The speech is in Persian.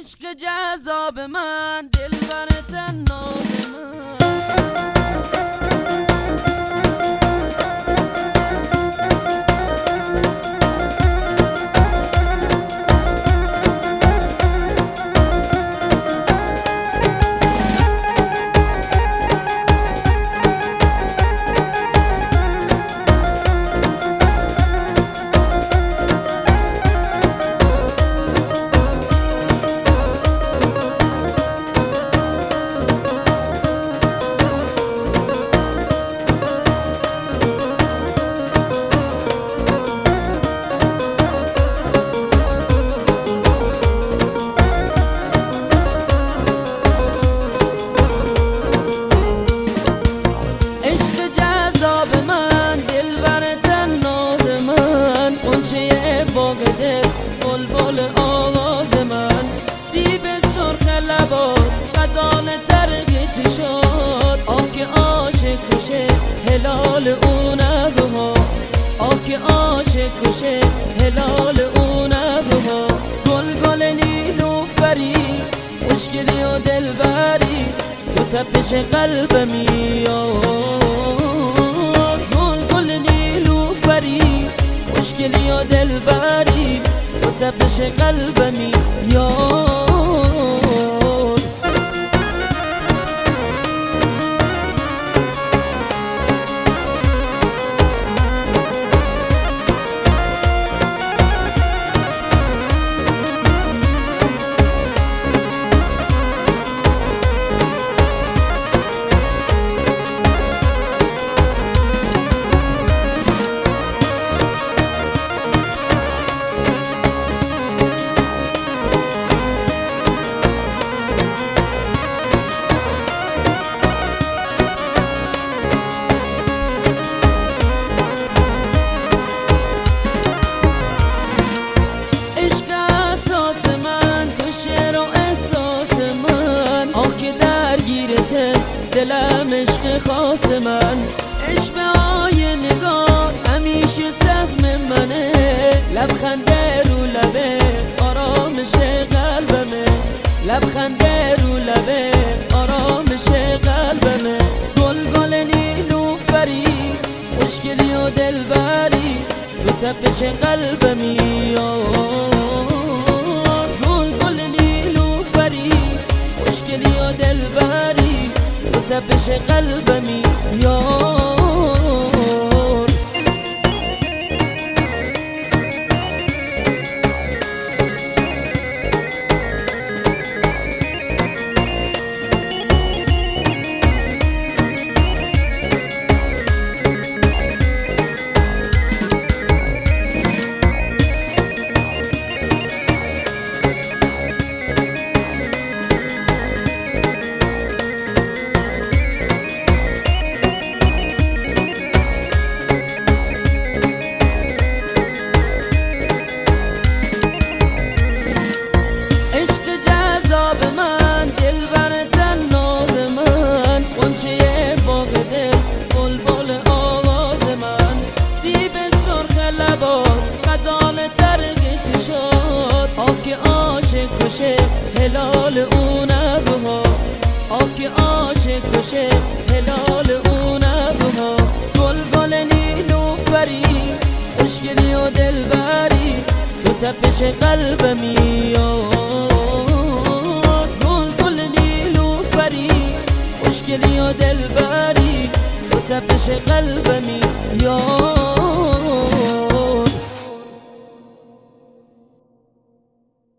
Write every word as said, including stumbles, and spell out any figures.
عشق جذاب من، دلبر طناز من. بلبل آواز من، سیب سرخ لبات، غزال ترک چشات، آه که عاشق کشه هلال اون ابروها، آه که عاشق کشه هلال اون ابروها. گل گل نیلوفری، خوشگلی و دلبری، تو تپش قلبمی. گل گل نیلوفری، خوشگلی و دلبری، تو تپش قلبمی یار. دلم عشق خاص من، عشق های نگاه همیشه سهم منه، لبخنده رو لبه آرامش قلبمه، لبخنده رو لبه آرامش قلبمه. گل گل نیلوفری، خوشگلی و دلبری، تو تپش قلبمی. گل گل نیلوفری، خوشگلی و دلبری، تو تپش قلبمی یار. غزال ترک چشات، آه که عاشق کشه هلال اون ابروها، آه که عاشق کشه هلال اون ابروها. گل گل نیلوفری، خوشگلی و دلبری، تو تپش قلبمی. گل گل نیلوفری، خوشگلی و دلبری، تو تپش قلبمی یار.